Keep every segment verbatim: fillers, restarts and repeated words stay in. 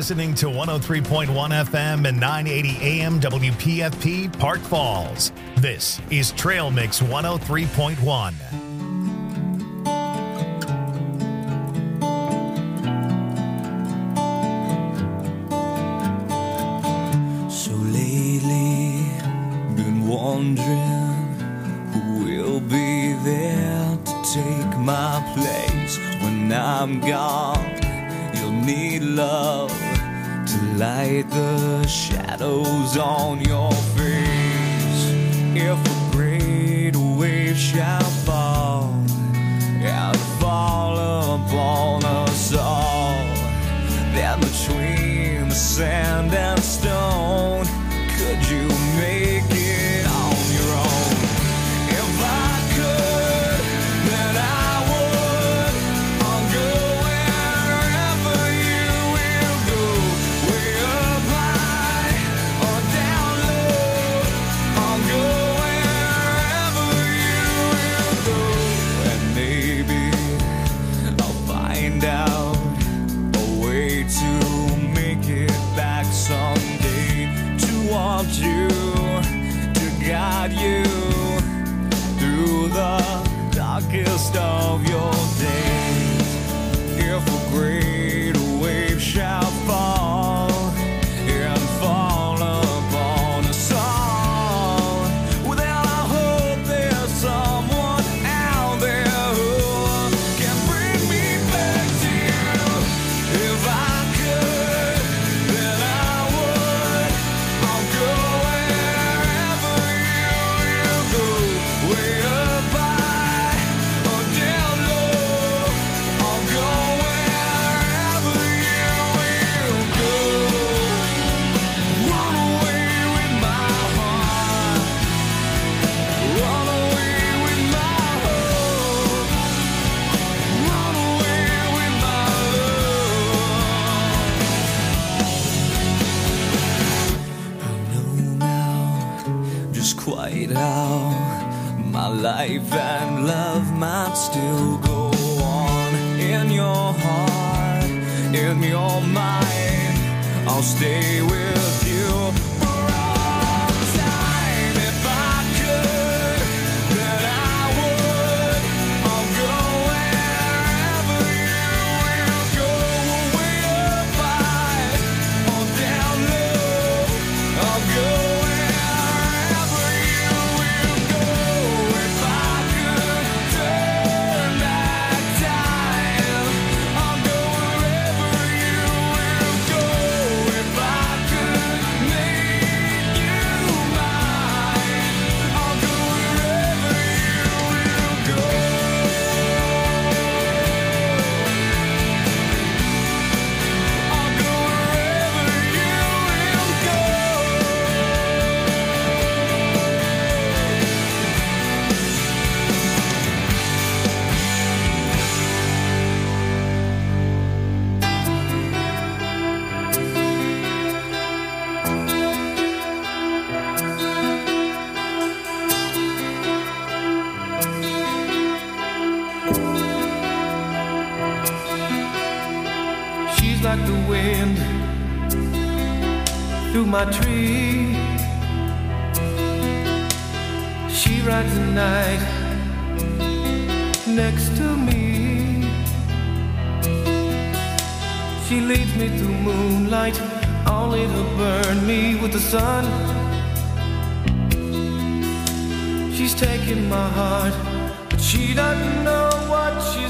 listening to one oh three point one F M and nine eighty A M W P F P Park Falls. This is Trail Mix one oh three point one. So lately, been wondering who will be there to take my place when I'm gone. You'll need love to light the shadows on your face. If a great wave shall fall and fall upon us all, then between the sand and stone, could you make it on your own? If I could, then I would. I'll go wherever you will go, way up high or down low. I'll go wherever you will go, and maybe I'll find out a way to make it back someday, to want you, to guide you through the darkest of your days. If a great wave shall fall and fall upon us all, well then I hope there's someone out there who can bring me back to you. If I could, then I would. I'll go wherever you will go, way up high or down low. I'll go wherever you will go. Run away with my heart, run away with my hope, run away with my love. I know now just quite how my life and love might still go on. In your heart, in your mind, I'll stay with you for all time. If I could, then I would. I'll go wherever you will go, way up high or down low. I'll go wherever you will go. If I could turn back time, I'll go wherever you will go. If I could make you mine, I'll go wherever you will go. I'll go wherever you will go. She's like the wind through my tree. She rides the night next to me. She leads me through moonlight, only to burn me with the sun. She's taking my heart, but she doesn't know what she's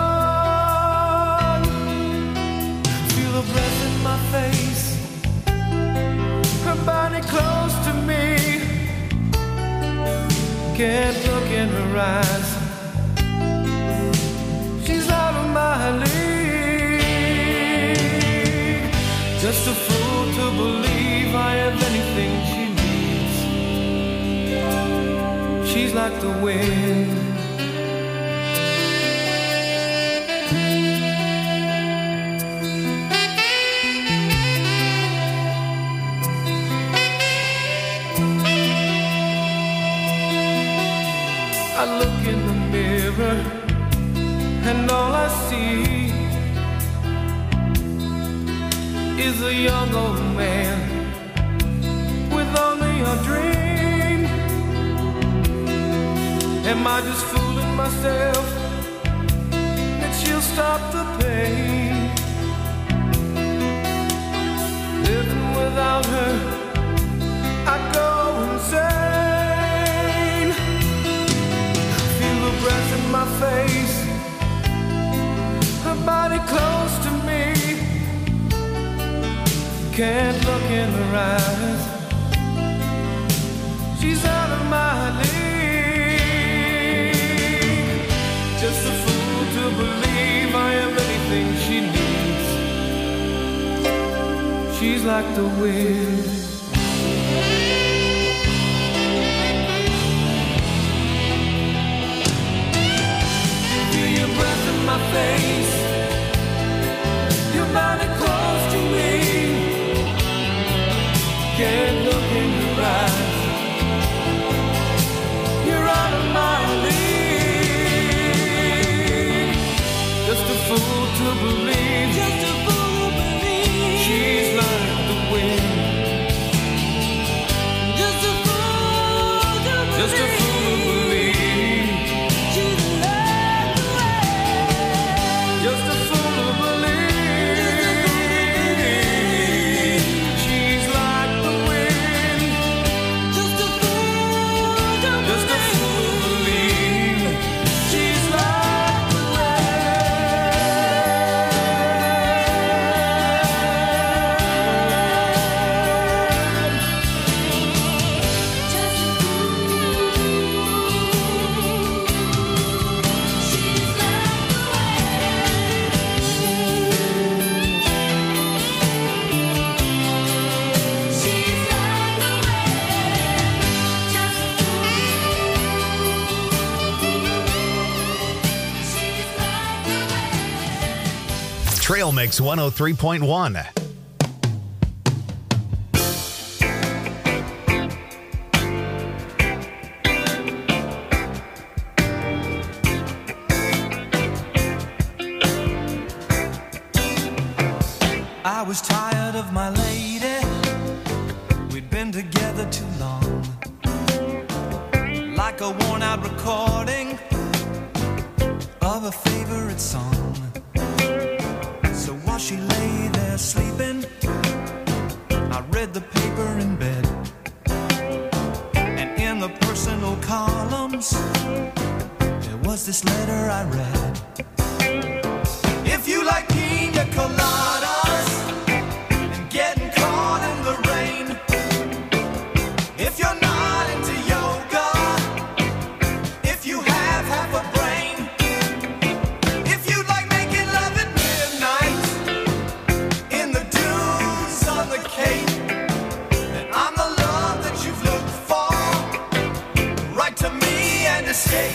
done. Feel her breath in my face, her body close to me. Can't look in her eyes, she's out of my league. Just a fool to believe I have anything she needs. She's like the wind. I look in the mirror and all I see is a young old man with only a dream. Am I just fooling myself that she'll stop the pain? Living without her, I go insane. Feel the breath in my face, her body close to me. Can't look in her eyes, she's out of my league. Just a fool to believe I am anything she needs. She's like the wind. Feel your breath in my face, your body close to me. Can't look in your eyes, you're out of my league. Just a fool to believe, just a fool to believe she's like the wind. Just a fool to believe, just a fool to believe she's like the wind. Just a fool to believe she's like the wind. Just a fool to just a fool to believe she's like the Trail Mix one oh three point one. I was tired of my lady, we'd been together too long. Like a worn out recording of a favorite song. So while she lay there sleeping, I read the paper in bed. And in the personal columns, there was this letter I read. If you like pina coladas and getting caught in the rain, if you're not into yoga, if you have half a brain, if you like making love at midnight in the dunes on the Cape, then I'm the love that you've looked for. Write to me and escape.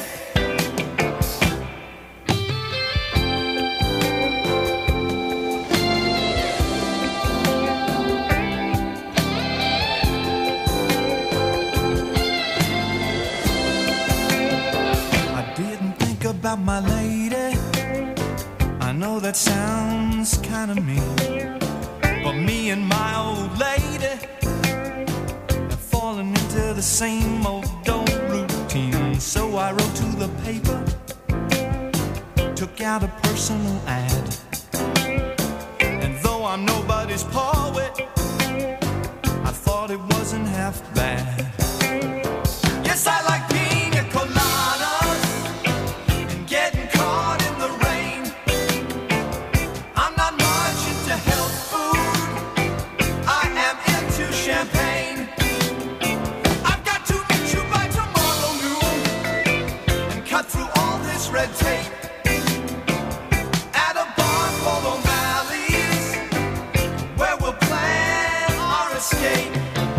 About my lady, I know that sounds kind of mean, but me and my old lady have fallen into the same old old routine. So I wrote to the paper, took out a personal ad, and though I'm nobody's poet, I thought it wasn't half bad. Yes, I like pina coladas and getting caught in the rain. I'm not much into health food, I am into champagne. I've got to meet you by tomorrow noon and cut through all this red tape at a bar called O'Malley's, where we'll plan our escape.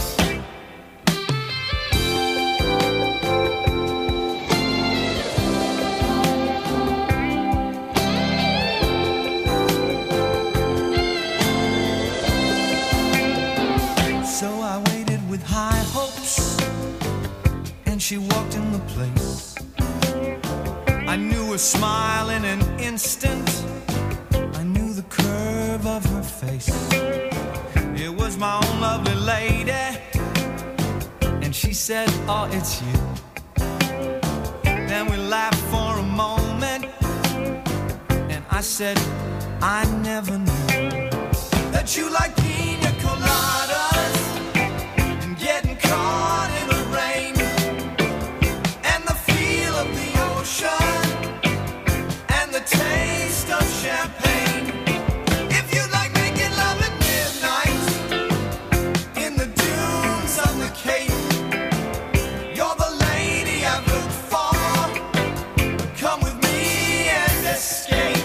So I waited with high hopes, and she walked in the place. I knew her smile in an instant, I knew the curve curve of her face. It was my own lovely lady, and she said, oh, it's you. Then we laughed for a moment, and I said, I never knew that you like pina coladas and getting caught in the rain and the feel of the ocean and the taste of champagne. If you like making love at midnight in the dunes of the Cape, you're the lady I've looked for. Come with me and escape.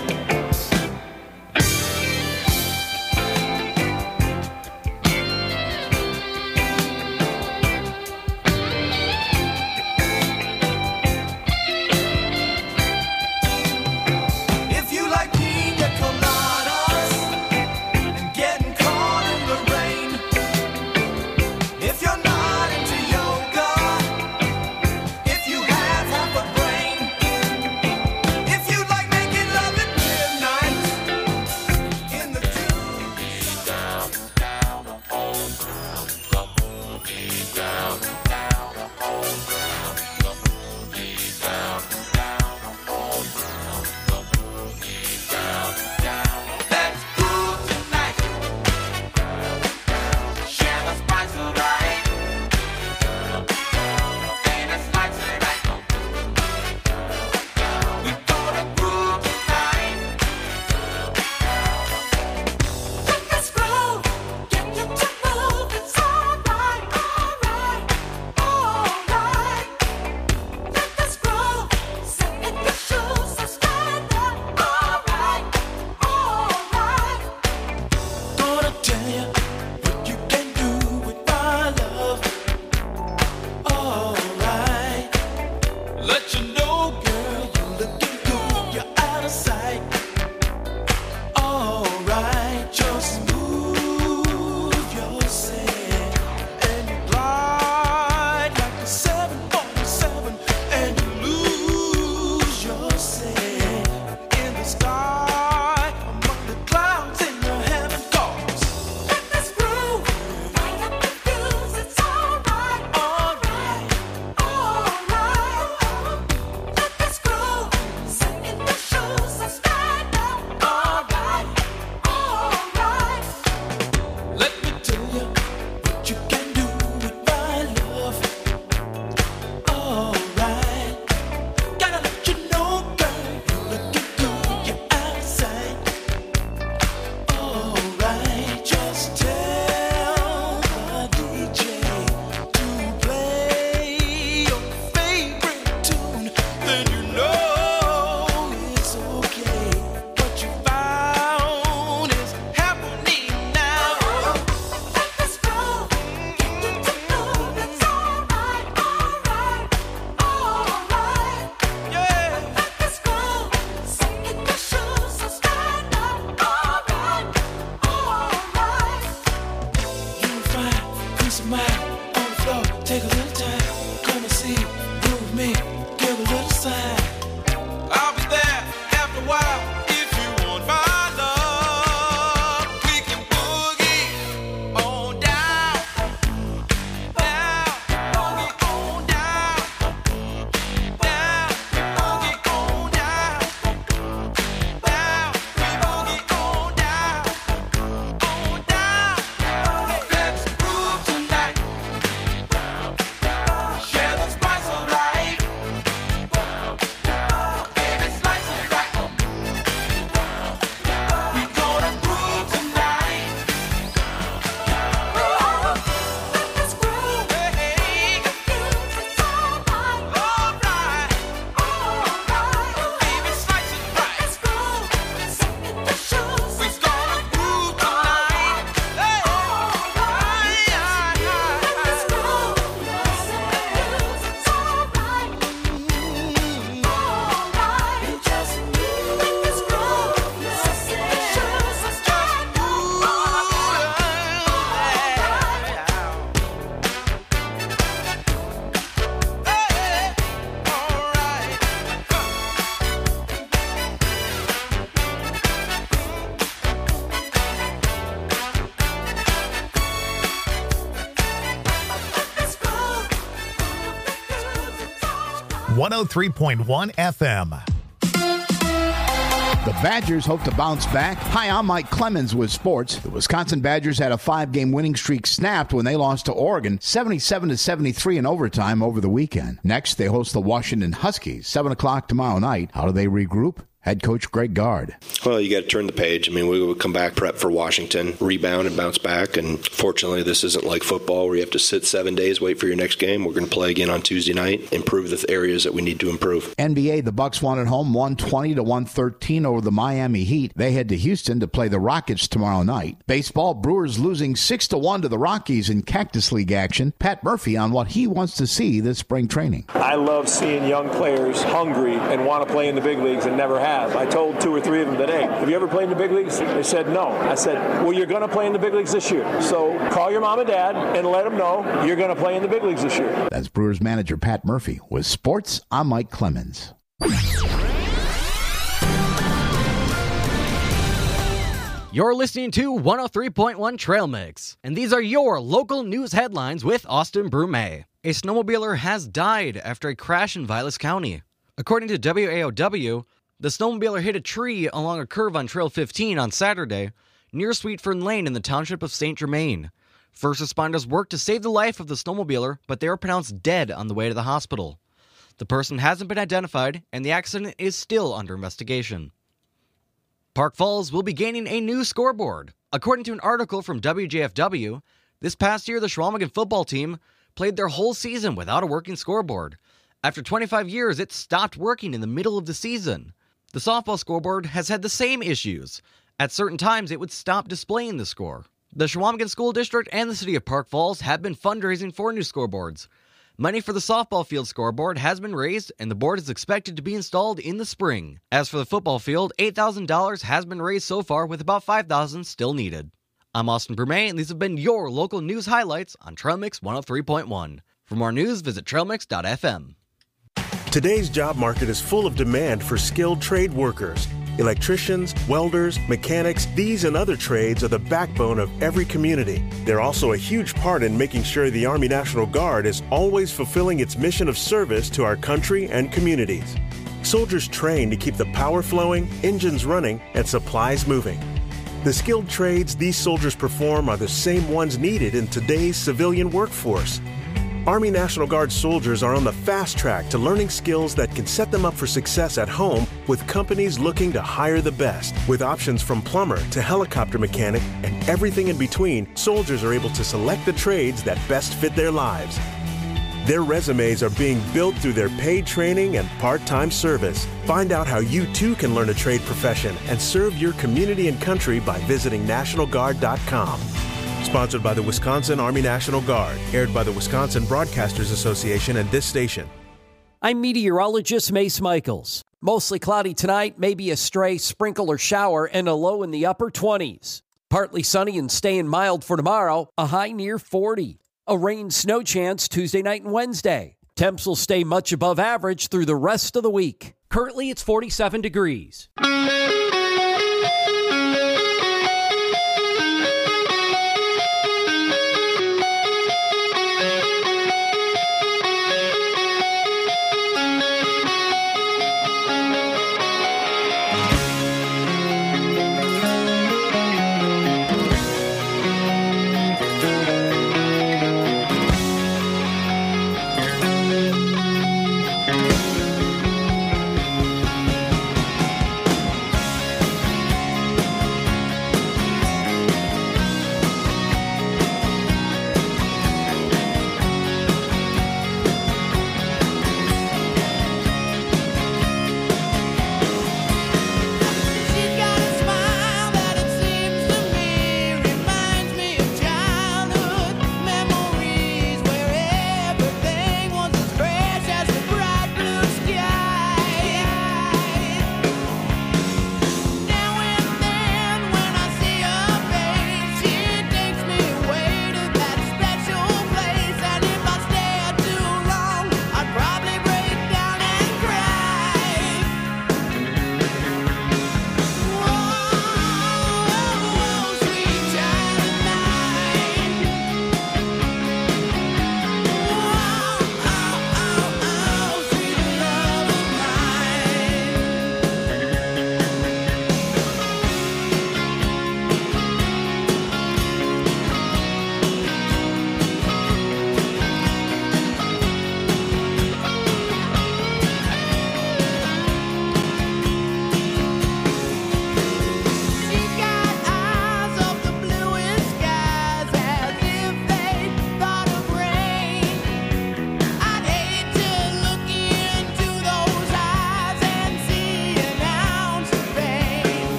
If you like pina coladas and getting caught in the rain, if you're not into yoga, if you have half a brain, if you like making love at midnight in the Let's groove tonight. Share the spice of life. And it's like tonight. We gonna groove tonight. Let us groove, get you to move. It's alright, alright, alright. Let us groove, sit in your shoes, so stand up. Alright, alright. Gonna tell you what you can do with my love. Alright. Let you know, girl, you're looking good, you're out of sight. Alright, just move yourself and you glide like a seven forty-seven and you lose yourself in the sky among the clouds in your heaven cause. Let us groove, light up the fuse. It's alright, Alright. alright. Let us groove, sit in your shoes, so stand up. Alright, alright. Let me tell you what you can do with my love. Alright. Gotta let you know, girl, you're looking good, you're out of sight. Alright, just tell the D J to play your favorite tune, then you know it's okay. What you found is happening now. Let us groove, get you to move. It's alright, alright, alright. Yeah. Let us groove, sit in your shoes, so stand up. Alright, alright. You will find peace of mind on the floor. Take a little time, come and see, groove with me, give a little sign. I'll be there after a while if you want my love. We can boogie on down, down, boogie on down, down, boogie on down, down, we boogie on down, on down. Let's groove tonight. Share the spice of one oh three point one F M. The Badgers hope to bounce back. Hi, I'm Mike Clemens with sports. The Wisconsin Badgers had a five-game winning streak snapped when they lost to Oregon, seventy-seven to seventy-three in overtime over the weekend. Next, they host the Washington Huskies, seven o'clock tomorrow night. How do they regroup? Head coach Greg Gard. Well, you got to turn the page. I mean, we would come back, prep for Washington, rebound and bounce back. And fortunately, this isn't like football where you have to sit seven days, wait for your next game. We're going to play again on Tuesday night, improve the areas that we need to improve. N B A, the Bucks won at home one twenty to one thirteen over the Miami Heat. They head to Houston to play the Rockets tomorrow night. Baseball, Brewers losing six to one to the Rockies in Cactus League action. Pat Murphy on what he wants to see this spring training. I love seeing young players hungry and want to play in the big leagues and never have. I told two or three of them today, have you ever played in the big leagues? They said no. I said, well, you're going to play in the big leagues this year. So call your mom and dad and let them know you're going to play in the big leagues this year. That's Brewers manager Pat Murphy. With sports, I'm Mike Clemens. You're listening to one oh three point one Trail Mix, and these are your local news headlines with Austin Brume. A snowmobiler has died after a crash in Vilas County. According to W A O W, the snowmobiler hit a tree along a curve on Trail fifteen on Saturday, near Sweet Fern Lane in the township of Saint Germain. First responders worked to save the life of the snowmobiler, but they were pronounced dead on the way to the hospital. The person hasn't been identified, and the accident is still under investigation. Park Falls will be gaining a new scoreboard. According to an article from W J F W, this past year the Schwalmagen football team played their whole season without a working scoreboard. After twenty-five years, it stopped working in the middle of the season. The softball scoreboard has had the same issues. At certain times, it would stop displaying the score. The Schwalmagen School District and the City of Park Falls have been fundraising for new scoreboards. Money for the softball field scoreboard has been raised, and the board is expected to be installed in the spring. As for the football field, eight thousand dollars has been raised so far, with about five thousand dollars still needed. I'm Austin Brume, and these have been your local news highlights on Trail Mix one oh three point one. For more news, visit trail mix dot f m. Today's job market is full of demand for skilled trade workers. Electricians, welders, mechanics, these and other trades are the backbone of every community. They're also a huge part in making sure the Army National Guard is always fulfilling its mission of service to our country and communities. Soldiers train to keep the power flowing, engines running, and supplies moving. The skilled trades these soldiers perform are the same ones needed in today's civilian workforce. Army National Guard soldiers are on the fast track to learning skills that can set them up for success at home with companies looking to hire the best. With options from plumber to helicopter mechanic and everything in between, soldiers are able to select the trades that best fit their lives. Their resumes are being built through their paid training and part-time service. Find out how you too can learn a trade profession and serve your community and country by visiting national guard dot com. Sponsored by the Wisconsin Army National Guard. Aired by the Wisconsin Broadcasters Association and this station. I'm meteorologist Mace Michaels. Mostly cloudy tonight, maybe a stray sprinkle or shower, and a low in the upper twenties. Partly sunny and staying mild for tomorrow, a high near forty. A rain-snow chance Tuesday night and Wednesday. Temps will stay much above average through the rest of the week. Currently, it's forty-seven degrees.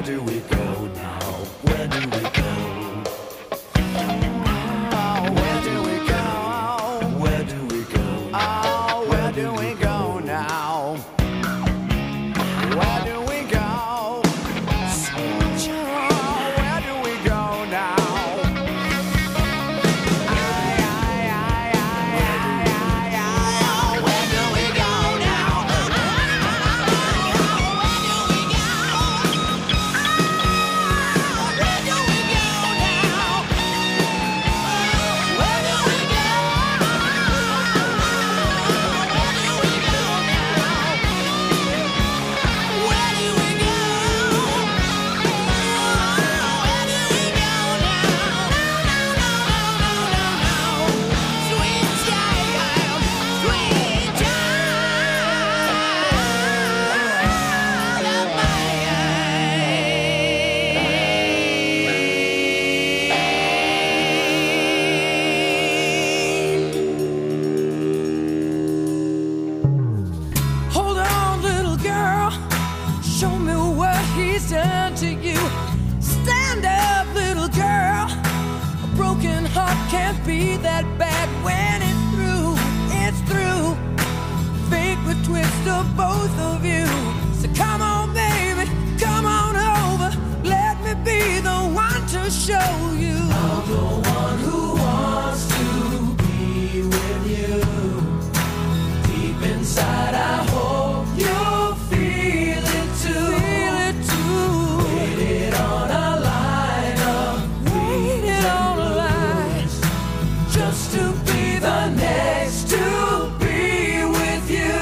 Where do we go now? Where do we go? Oh, where do we go? Where do we go? Oh, where do we go now? Where do we go? Sweet child, where do we go now? Ay, ay, ay, ay, ay, ay, ay, where do we go now? Where do we go now? Where do we go? Hold on, little girl. Show me what he's done to you. Stand up, little girl. A broken heart can't be that bad when it's through. It's through. Fate would twist of both of you. So come on, baby, come on over. Let me be the one to show you. I'm the one who wants to be with you. Deep inside, I hope you'll feel it too. Feel it too. Waited on a line of waited on a line just to be the next to be with you.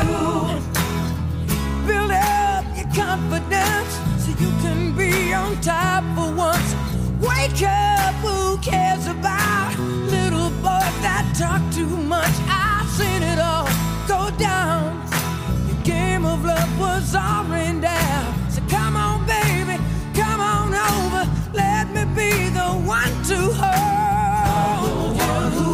Build up your confidence so you can be on top for once. Wake up, who cares about little boys that talk too much? I've seen it all go down. Your game of love was all rained down. So come on, baby, come on over. Let me be the one to hold you. I'm the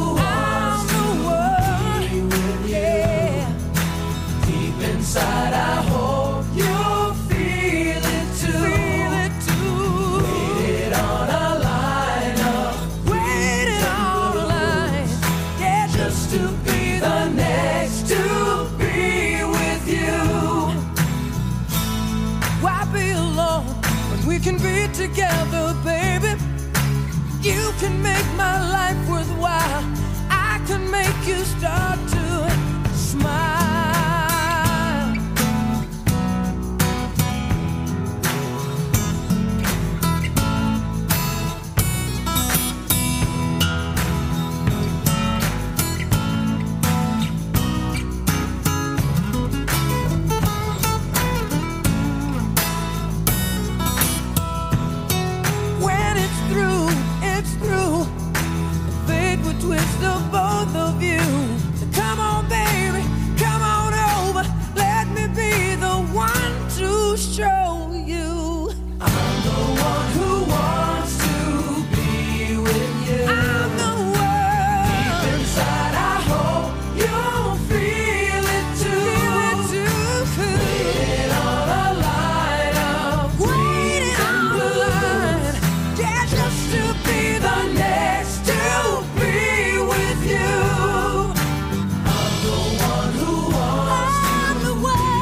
one, yeah. Deep inside, I hope you'll feel it too. Feel it too. Waited on a line up. Waited on a line. Yeah, just to be the next to be with you. Why be alone when we can be together, baby? You can make my life worthwhile. I can make you start to smile. When it's through, it's through. Fate would twist of both of you. So come on, baby, come on over. Let me be the one to show you. I'm the one who wants to be with you. I'm the one. Deep inside, I hope you'll feel it too. Feel it too. Waiting on a line of waiting on a line. Yeah, just to be the next to be with you. I'm the one who wants I'm the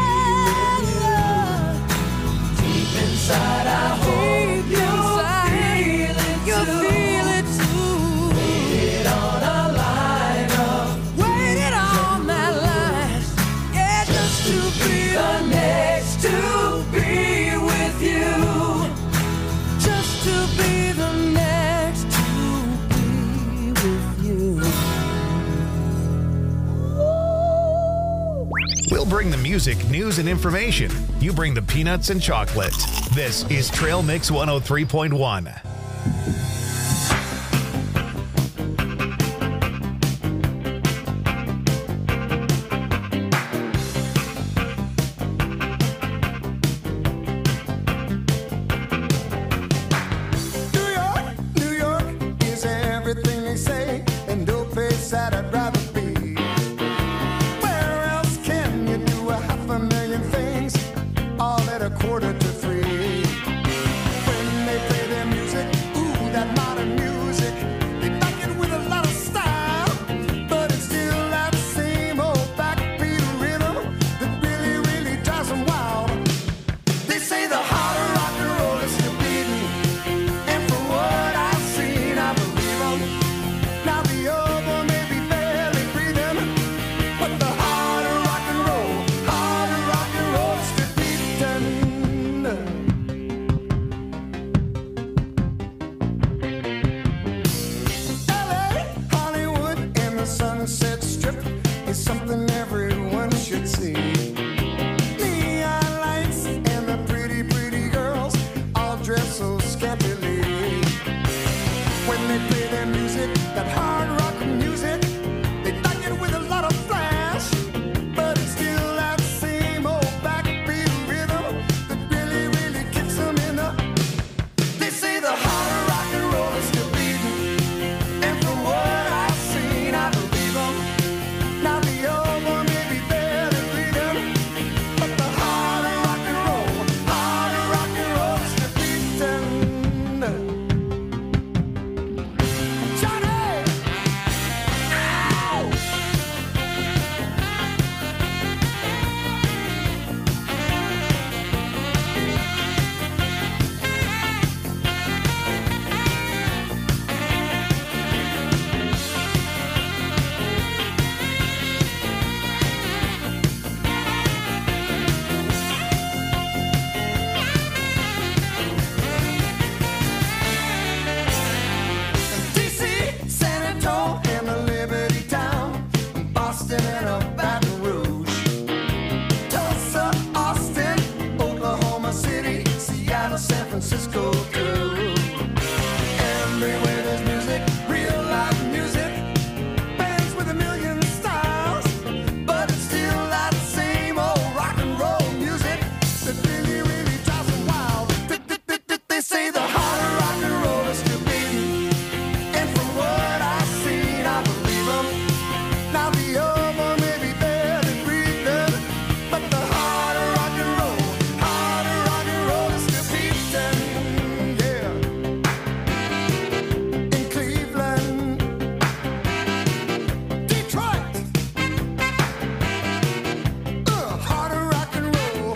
one. Deep inside, I hope you'll feel it you'll too. Feel it too. Waited on a line of waited on that line. Yeah, just to be the next to be with you. Just to be the next to be with you. We'll bring the music, news, and information. You bring the peanuts and chocolate. This is Trail Mix one oh three point one. New York, New York is everything they say, and no place that I'd rather be. Where else can you do a half a million things all at a quarter to three? Seattle, San Francisco too. Everywhere there's music, real live music, bands with a million styles, but it's still not the same old rock and roll music that really, really drives them wild. They say the heart of rock and roll is still beating, and from what I've seen, I believe them. Now the other may be barely breathing, but the heart of rock and roll, heart of rock and roll is still beating, yeah. In Cleveland, Detroit, uh, heart of rock and roll.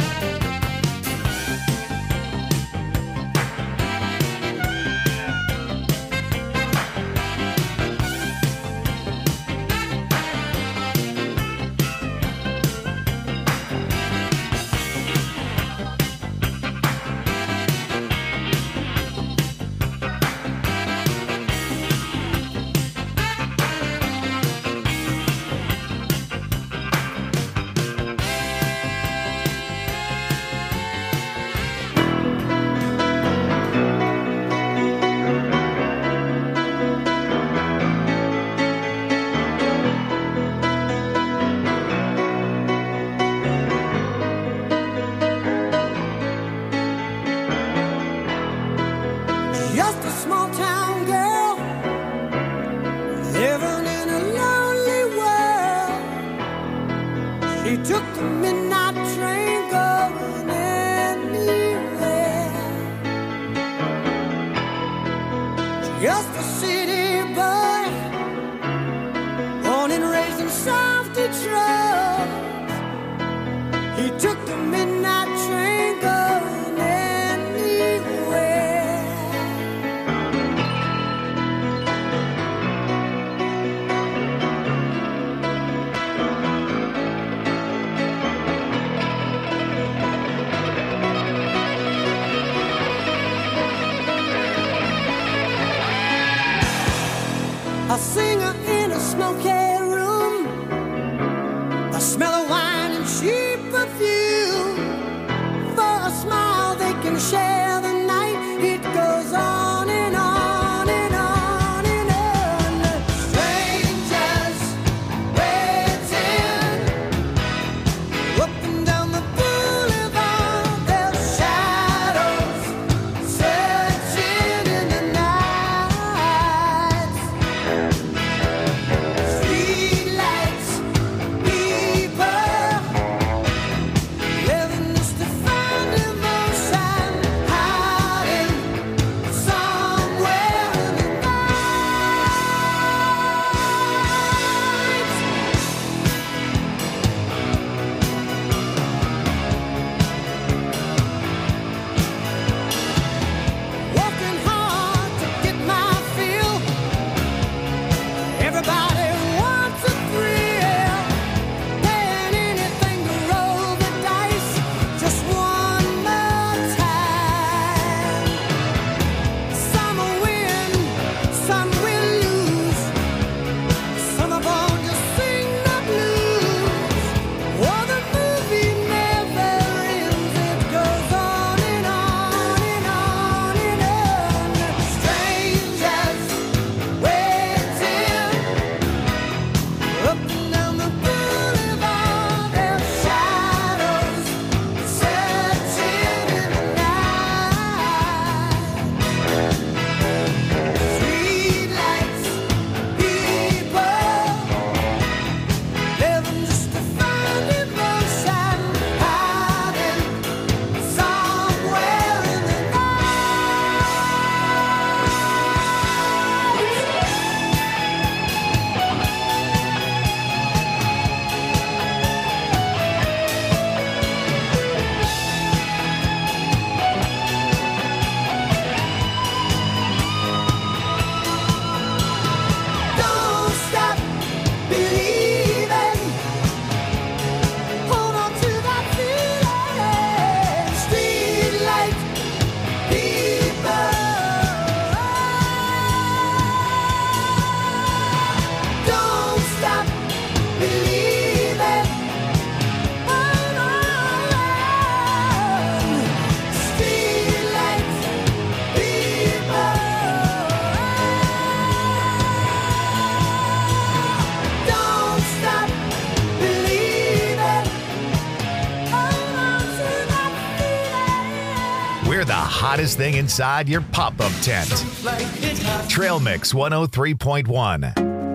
Just a small town girl living in a lonely world. She took the midnight train going anywhere. Just a city boy, born and raised in South Detroit. He took the midnight train going anywhere. A singer in a smoky room, the smell of wine and cheap perfume. For a smile they can share the night. It goes on and on and on and on. Strangers waiting up and down the boulevard, their shadows searching in the night. Streetlights, people living just to find emotion. High hottest thing inside your pop-up tent. Trail Mix one oh three point one.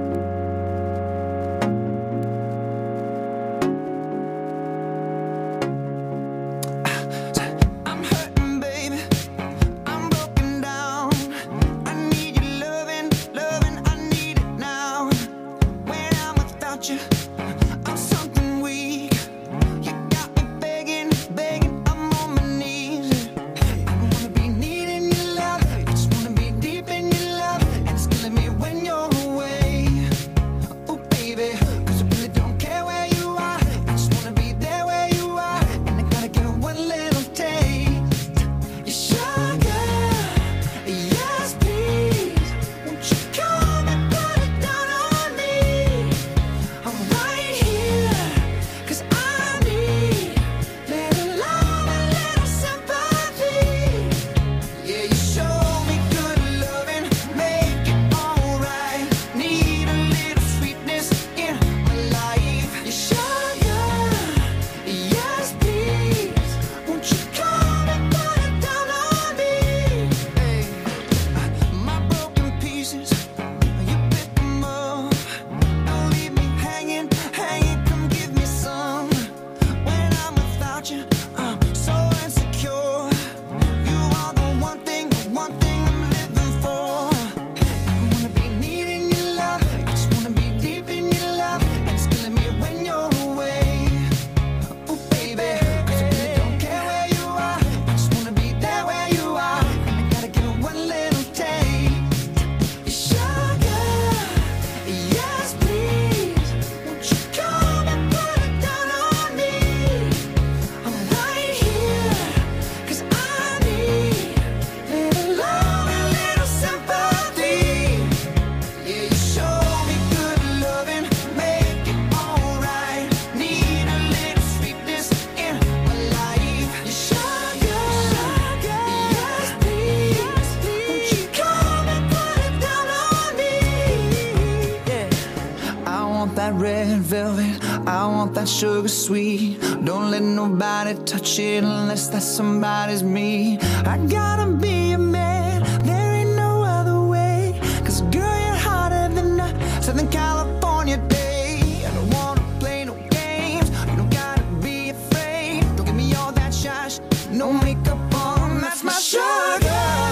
Sugar sweet, don't let nobody touch it unless that somebody's me. I gotta be a man, there ain't no other way. Cause girl, you're hotter than a Southern California day. I don't wanna play no games, you don't gotta be afraid. Don't give me all that shush, no makeup on, that's my sugar.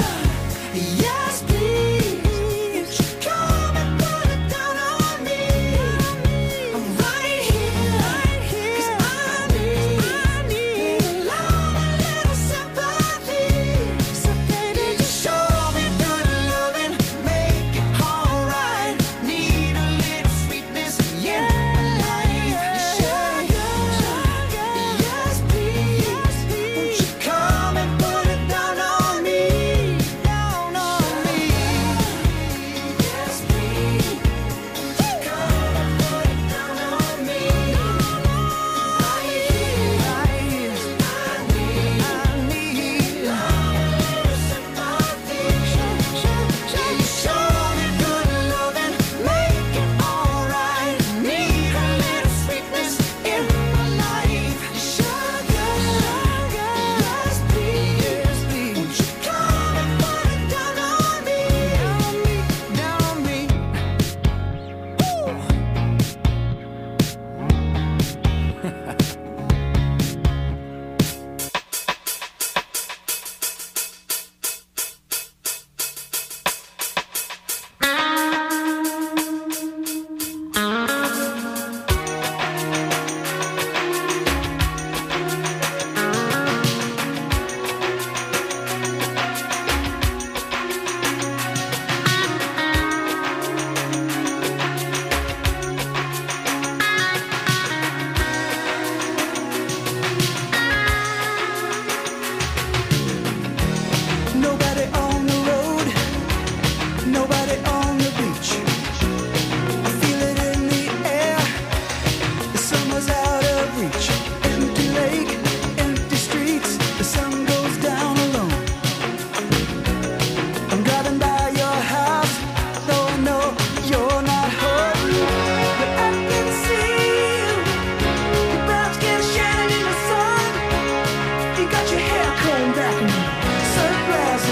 Yes, please.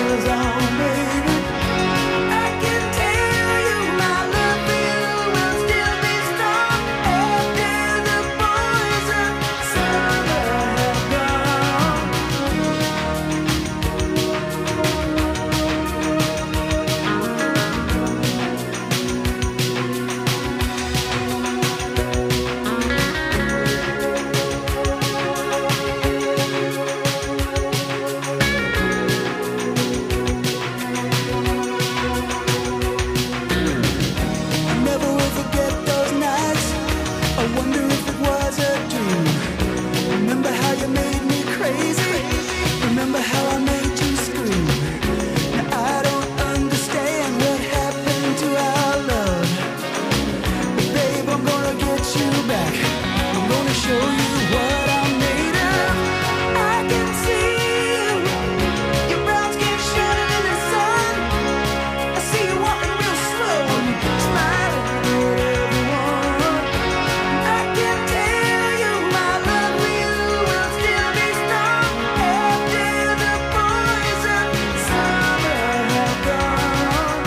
feels on, baby. I can tell you my love for you will still be strong after the boys of summer have gone. I never will forget those nights. I wonder if it was a dream. Remember how you made me crazy? Remember how I made you scream? Now I don't understand what happened to our love. But babe, I'm gonna get you back. I'm gonna show you what I'm made of. I can see you. Your brown skin shining in the sun. I see you walking real slow and smiling at everyone. I can tell you my love for you will still be strong after the boys of summer have gone.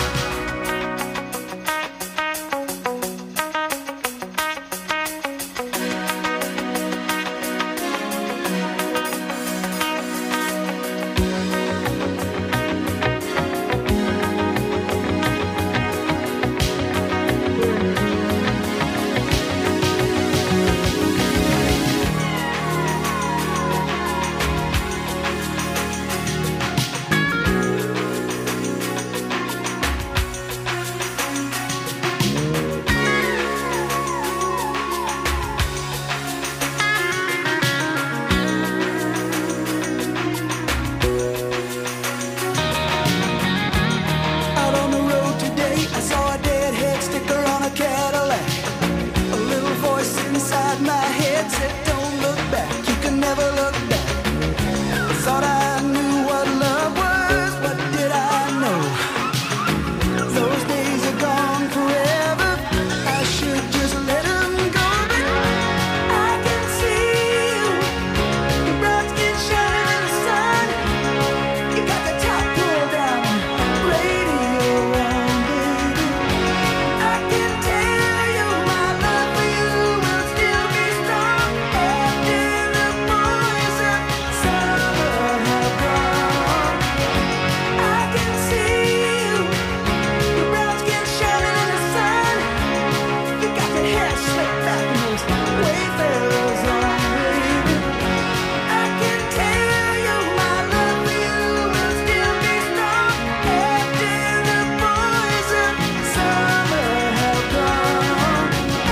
Out on the road today, I saw a deadhead sticker on a Cadillac. A little voice inside my head said, don't look back, you can never look back. I thought I knew what love was, what did I know? Those days are gone forever, I should just let them go. But I can see you, your brown skin shining in the sun. You got the top pulled down, radio on, baby. I can tell you my love for you will still be strong after the boys of summer have gone. I can see you, your brown skin shining in the sun. You got that hair slicked back and those wayfarers on, baby. I can tell you my love for you will still be strong after the boys of summer have gone.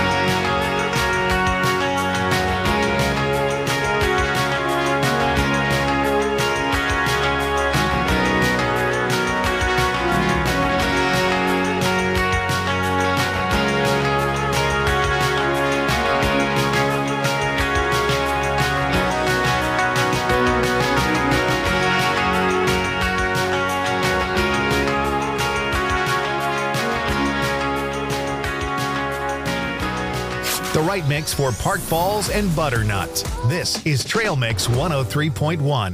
The right mix for Park Falls and Butternut. This is Trail Mix one oh three point one.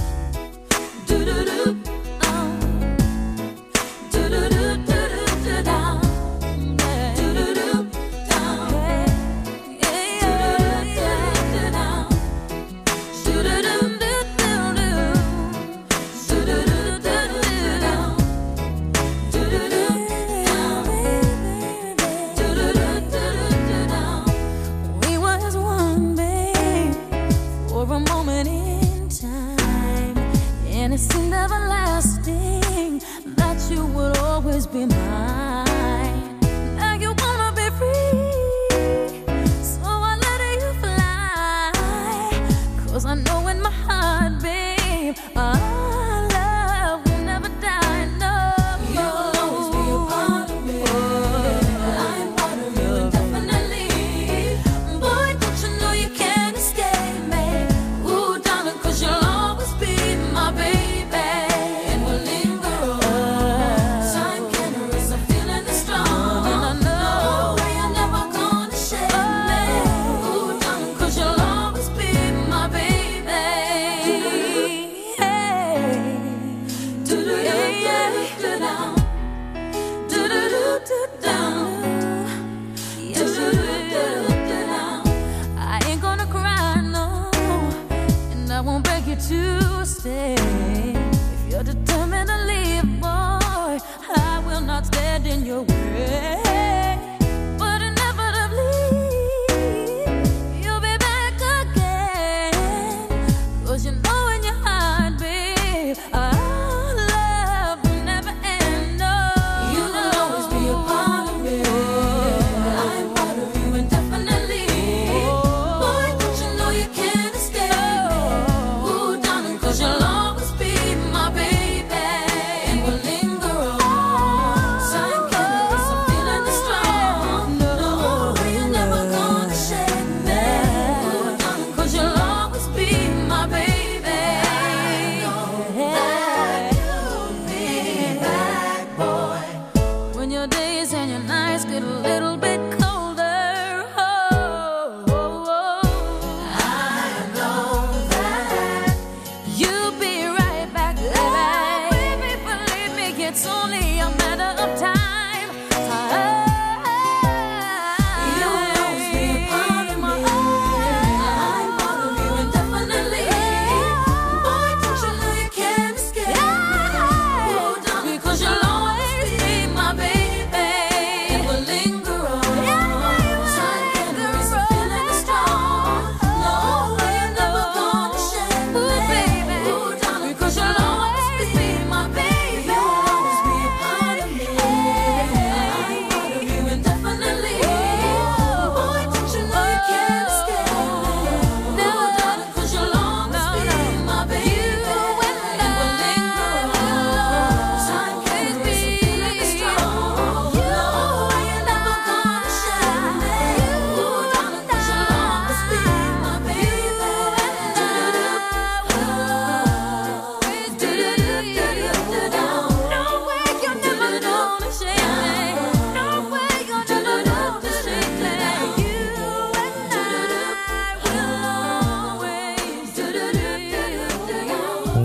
Do do do, oh, do do do do do.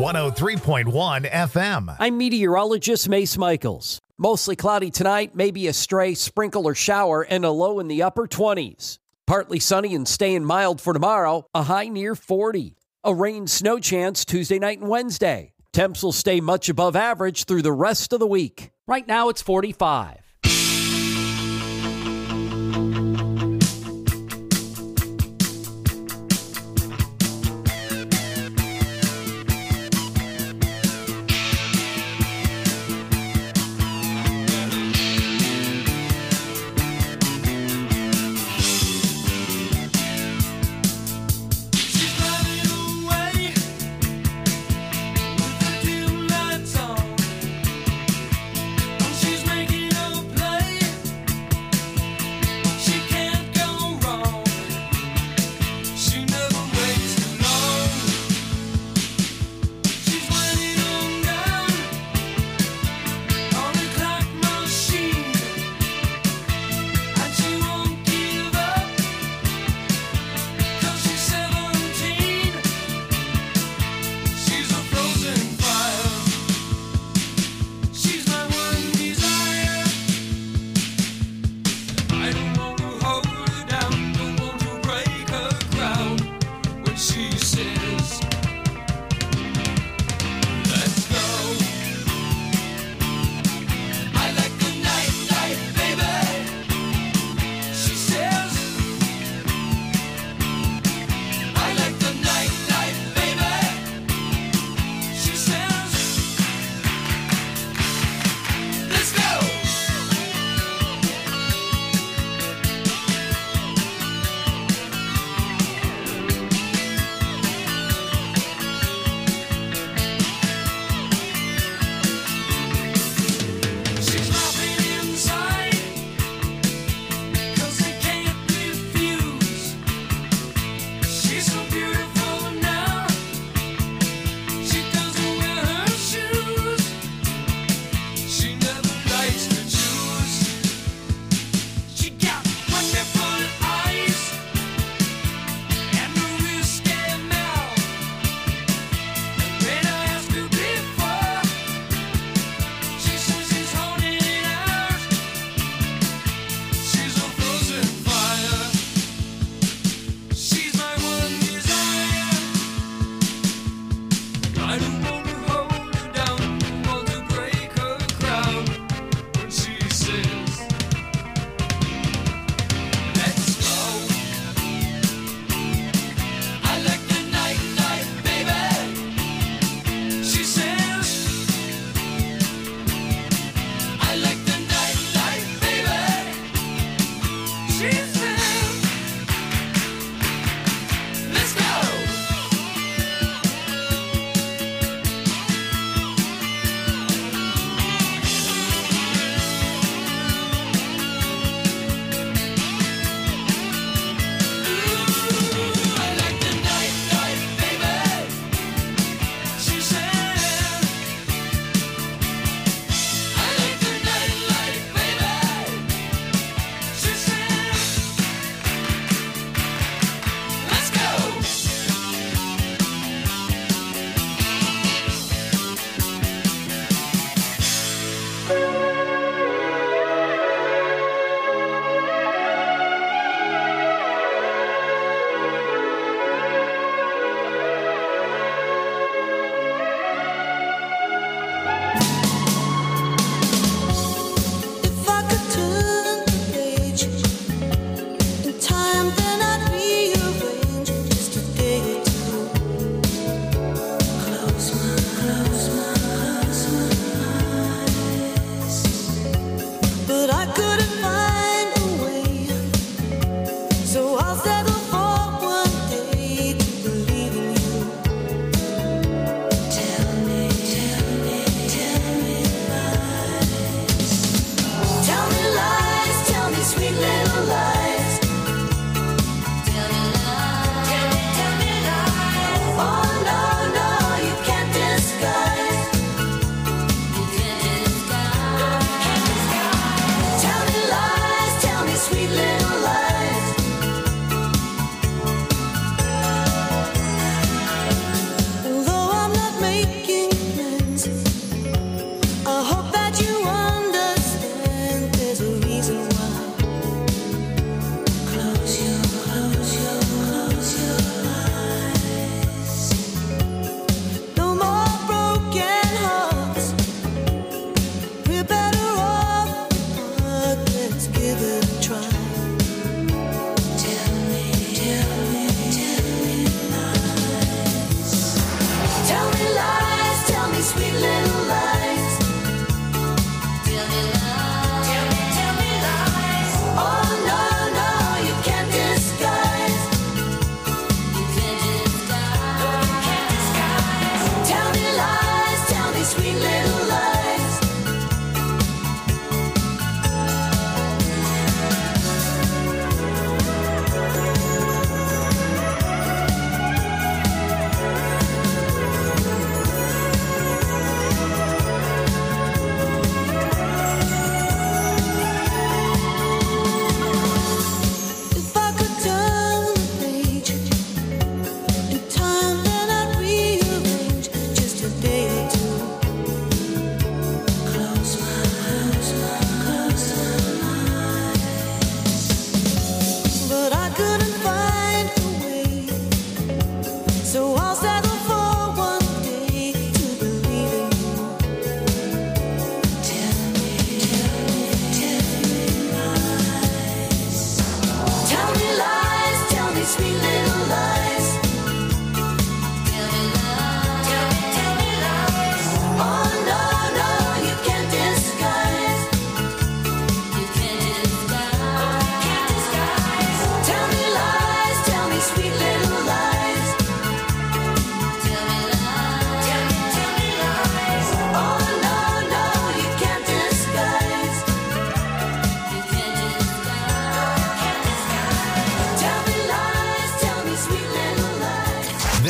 one oh three point one F M. I'm meteorologist Mace Michaels. Mostly cloudy tonight, maybe a stray sprinkle or shower, and a low in the upper twenties. Partly sunny and staying mild for tomorrow, a high near forty. A rain snow chance Tuesday night and Wednesday. Temps will stay much above average through the rest of the week. Right now it's forty-five.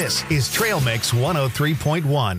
This is Trail Mix one oh three point one.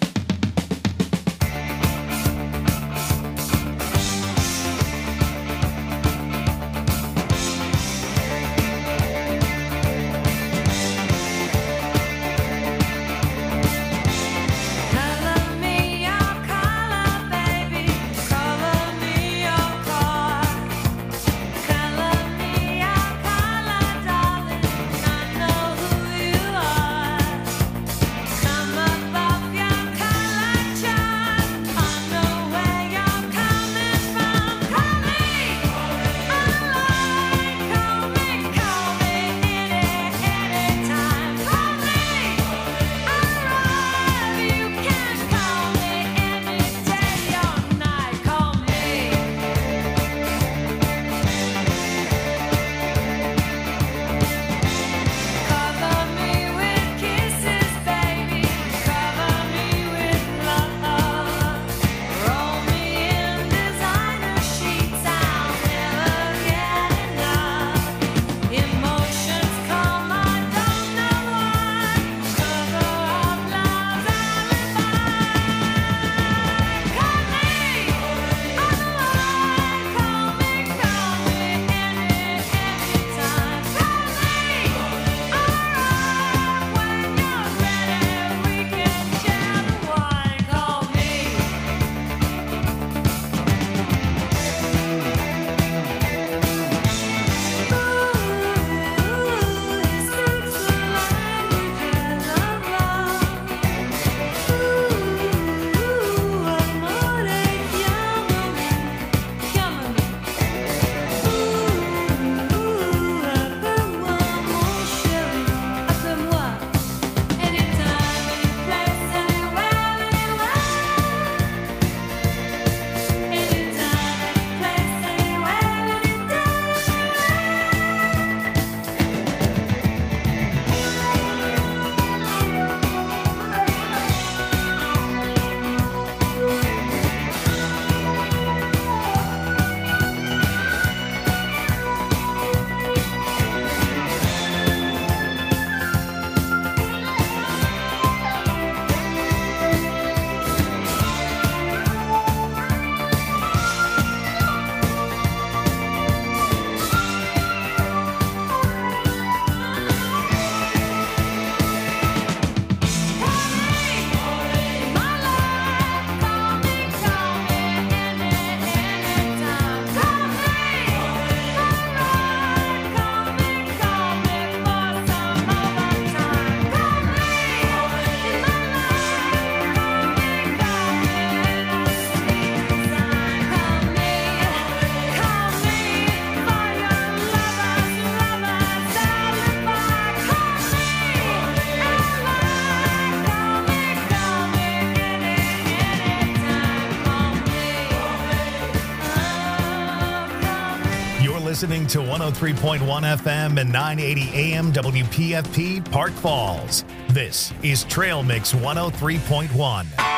Listening to one oh three point one F M and nine eighty A M W P F P Park Falls. This is Trail Mix one oh three point one.